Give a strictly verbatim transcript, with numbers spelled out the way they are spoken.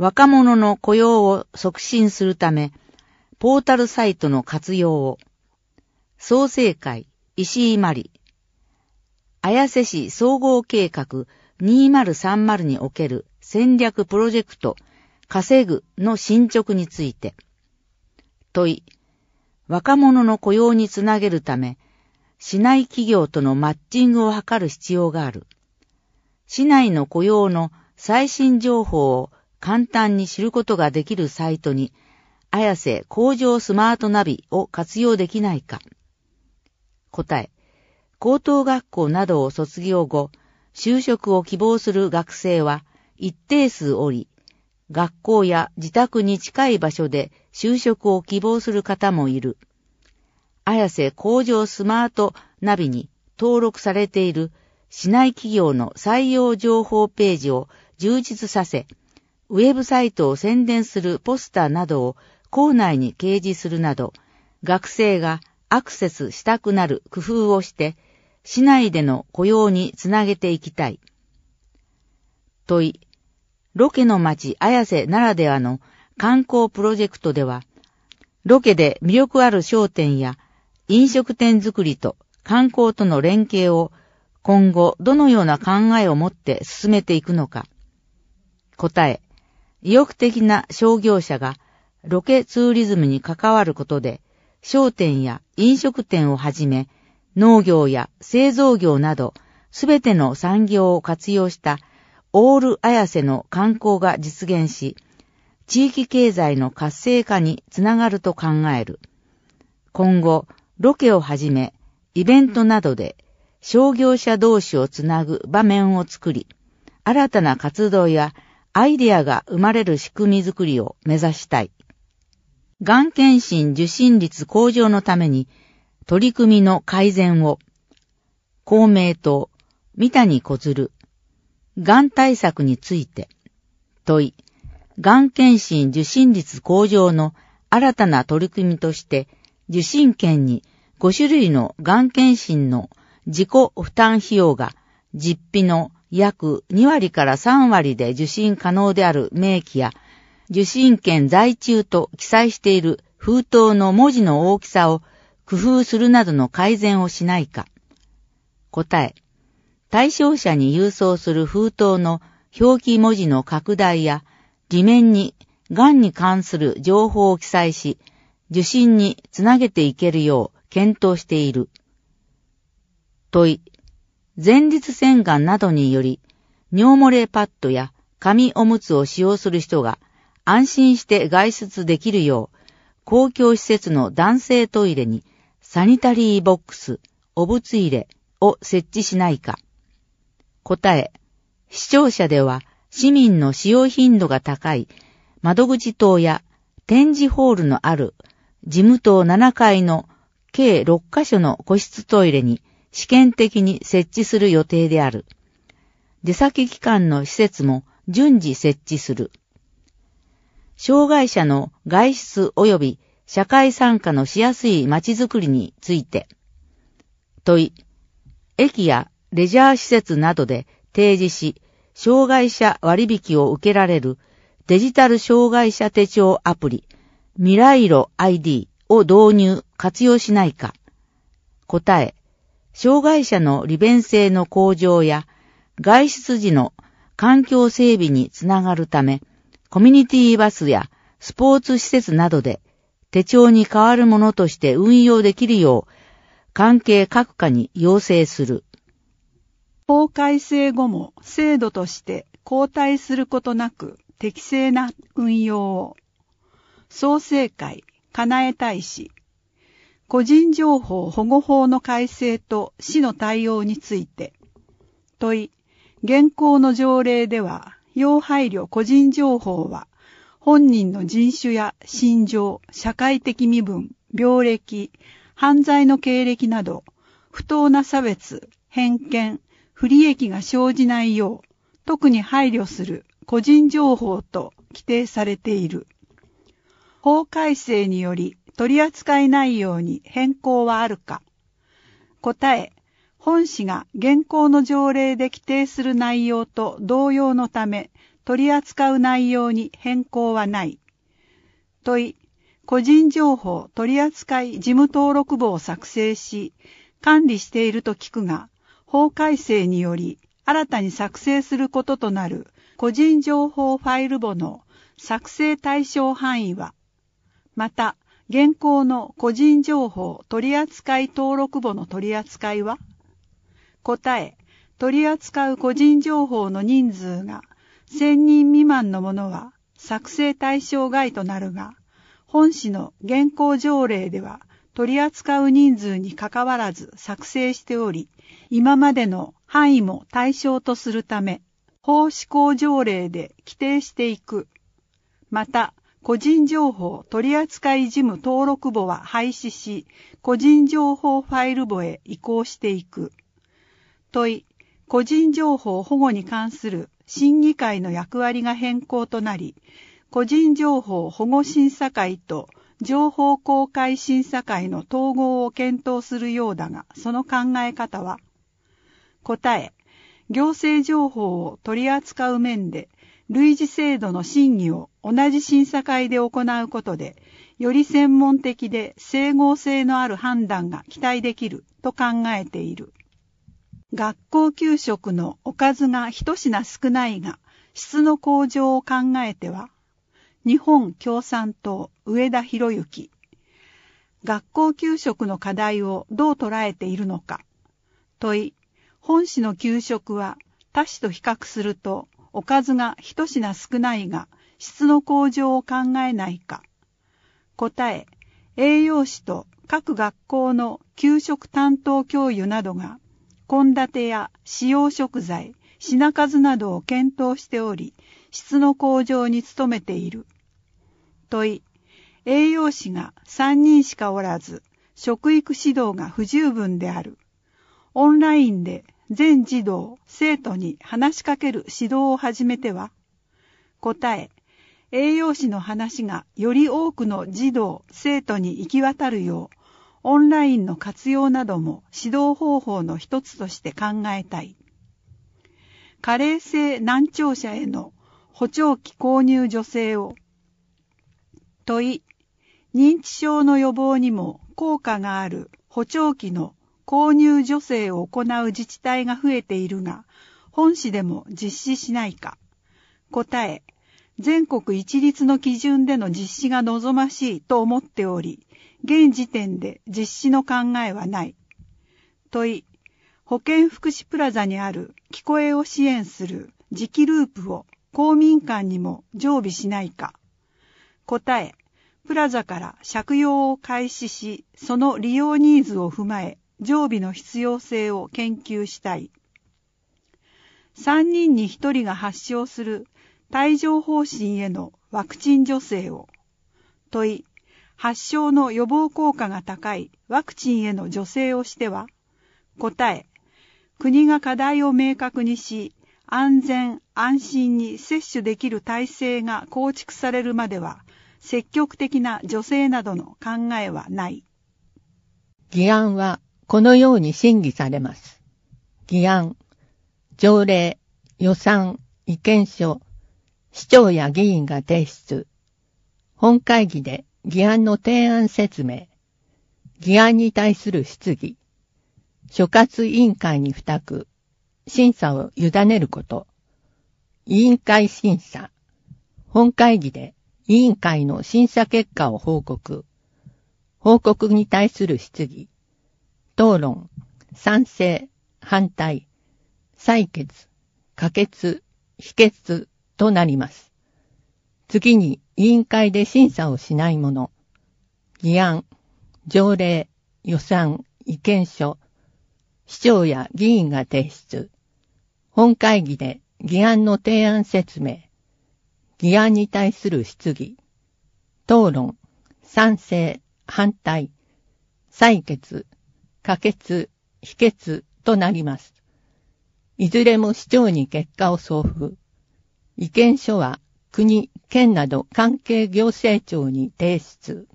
若者の雇用を促進するため、ポータルサイトの活用を。創成会、石井真理。綾瀬市総合計画にせさんじゅうにおける戦略プロジェクト、稼ぐの進捗について。問い。若者の雇用につなげるため、市内企業とのマッチングを図る必要がある。市内の雇用の最新情報を簡単に知ることができるサイトに、綾瀬工場スマートナビを活用できないか。答え。高等学校などを卒業後、就職を希望する学生は一定数おり、学校や自宅に近い場所で就職を希望する方もいる。綾瀬工場スマートナビに登録されている市内企業の採用情報ページを充実させ、ウェブサイトを宣伝するポスターなどを校内に掲示するなど、学生がアクセスしたくなる工夫をして、市内での雇用につなげていきたい。問い。ロケの町綾瀬ならではの観光プロジェクトでは、ロケで魅力ある商店や飲食店作りと観光との連携を今後どのような考えを持って進めていくのか。答え。意欲的な商業者がロケツーリズムに関わることで、商店や飲食店をはじめ、農業や製造業などすべての産業を活用したオール綾瀬の観光が実現し、地域経済の活性化につながると考える。今後、ロケをはじめ、イベントなどで商業者同士をつなぐ場面を作り、新たな活動やアイデアが生まれる仕組み作りを目指したい。がん検診受診率向上のために、取り組みの改善を。公明党、三谷小鶴。がん対策について。問い。がん検診受診率向上の新たな取り組みとして、受診券にご種類のがん検診の自己負担費用が実費の約にわりからさんわりで受診可能である明記や、受診券在中と記載している封筒の文字の大きさを工夫するなどの改善をしないか。答え。対象者に郵送する封筒の表記文字の拡大や、裏面にがんに関する情報を記載し、受診につなげていけるよう検討している。問い。前立腺がんなどにより、尿漏れパッドや紙おむつを使用する人が安心して外出できるよう、公共施設の男性トイレにサニタリーボックス、お物入れを設置しないか。答え。視聴者では市民の使用頻度が高い窓口棟や展示ホールのある事務棟ななかいの計ろっかしょの個室トイレに試験的に設置する予定である。出先機関の施設も順次設置する。障害者の外出及び社会参加のしやすい街づくりについて。問い。駅やレジャー施設などで提示し、障害者割引を受けられるデジタル障害者手帳アプリ、未来路 アイディー を導入、活用しないか。答え。障害者の利便性の向上や外出時の環境整備につながるため、コミュニティバスやスポーツ施設などで手帳に代わるものとして運用できるよう関係各課に要請する。 法改正後も制度として後退することなく適正な運用を。創成会、かなえ大使。個人情報保護法の改正と市の対応について。問い。現行の条例では、要配慮個人情報は、本人の人種や信条、社会的身分、病歴、犯罪の経歴など、不当な差別、偏見、不利益が生じないよう、特に配慮する個人情報と規定されている。法改正により取り扱い内容に変更はあるか。答え、本市が現行の条例で規定する内容と同様のため、 取り扱う内容に変更はない。問い、個人情報取扱事務登録簿を作成し、管理していると聞くが、法改正により新たに作成することとなる個人情報ファイル簿の作成対象範囲は、また、現行の個人情報取扱登録簿の取り扱いは、答え、取り扱う個人情報の人数がせんにん未満のものは作成対象外となるが、本市の現行条例では取り扱う人数にかかわらず作成しており、今までの範囲も対象とするため、法施行条例で規定していく。また、個人情報取扱事務登録簿は廃止し、個人情報ファイル簿へ移行していく。問い、個人情報保護に関する審議会の役割が変更となり、個人情報保護審査会と情報公開審査会の統合を検討するようだが、その考え方は、答え、行政情報を取り扱う面で、類似制度の審議を同じ審査会で行うことで、より専門的で整合性のある判断が期待できると考えている。学校給食のおかずが一品少ないが、質の向上を考えては、日本共産党上田博之。学校給食の課題をどう捉えているのか。問い、本市の給食は他市と比較すると、おかずが一品少ないが、質の向上を考えないか。答え、栄養士と各学校の給食担当教諭などが、献立や使用食材、品数などを検討しており、質の向上に努めている。問い、栄養士がさんにんしかおらず、食育指導が不十分である。オンラインで全児童、生徒に話しかける指導を始めては、答え、栄養士の話がより多くの児童、生徒に行き渡るよう、オンラインの活用なども指導方法の一つとして考えたい。加齢性難聴者への補聴器購入助成を。問い、認知症の予防にも効果がある補聴器の購入助成を行う自治体が増えているが、本市でも実施しないか。答え、全国一律の基準での実施が望ましいと思っており、現時点で実施の考えはない。問い、保健福祉プラザにある聞こえを支援する磁気ループを公民館にも常備しないか。答え、プラザから借用を開始し、その利用ニーズを踏まえ、常備の必要性を研究したい。さんにんにひとりが発症する帯状疱疹へのワクチン助成を。問い、発症の予防効果が高いワクチンへの助成をしては。答え、国が課題を明確にし、安全安心に接種できる体制が構築されるまでは、積極的な助成などの考えはない。 議案はこのように審議されます。議案、条例、予算、意見書、市長や議員が提出。本会議で議案の提案説明。議案に対する質疑。所轄委員会に付託。審査を委ねること。委員会審査。本会議で委員会の審査結果を報告。報告に対する質疑。討論、賛成、反対、採決、可決、否決となります。次に委員会で審査をしないもの。議案、条例、予算、意見書、市長や議員が提出。本会議で議案の提案説明。議案に対する質疑。討論、賛成、反対、採決、可決、否決となります。いずれも市長に結果を送付。意見書は国、県など関係行政庁に提出。